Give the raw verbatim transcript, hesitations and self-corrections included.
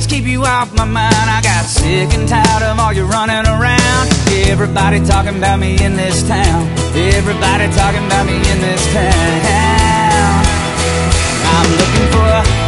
streets keep you off my mind. I got sick and tired of all your running around. Everybody talking about me in this town. Everybody talking about me in this town. I'm looking for a